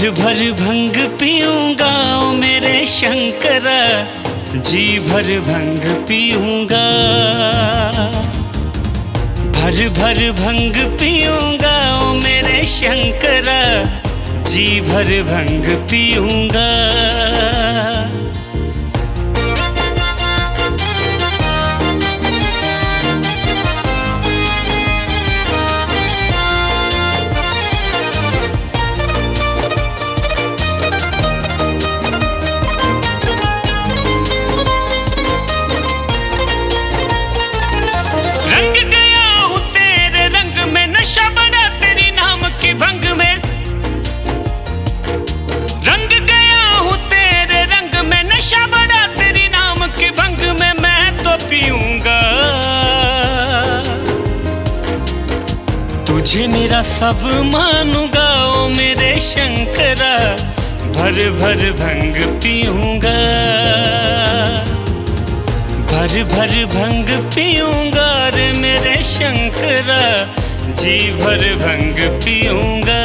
भर भंग पीऊंगा ओ मेरे शंकरा, जी भर भंग पीऊंगा। भर भर भंग पीऊंगा ओ मेरे शंकरा, जी भर भंग पीऊंगा। तुझे मेरा सब मानूंगा ओ मेरे शंकरा, भर भर भंग पीऊंगा। भर भर भंग पीऊंगा रे मेरे शंकरा, जी भर भंग पीऊंगा।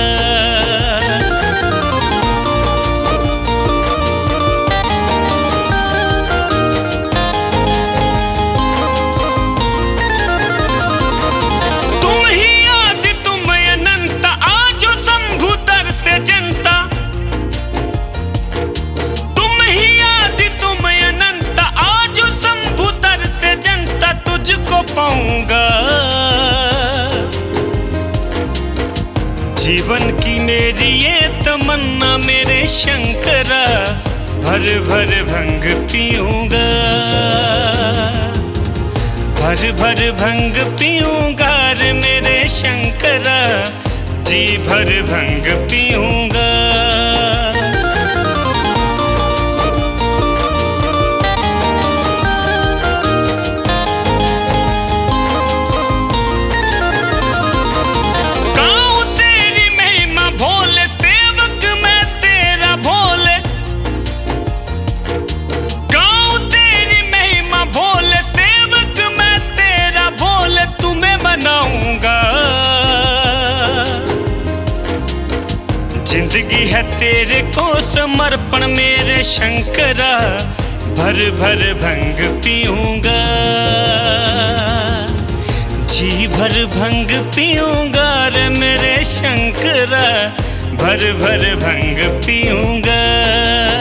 पाऊंगा जीवन की मेरी ये तमन्ना मेरे शंकरा, भर भर भंग पीऊंगा। भर भर भंग पीऊंगा रे मेरे शंकरा, जी भर भंग पीऊंगा। जिंदगी है तेरे को समर्पण मेरे शंकरा, भर भर भंग पीऊंगा। जी भर भंग पीऊंगा रे मेरे शंकरा, भर भर भंग पीऊंगा।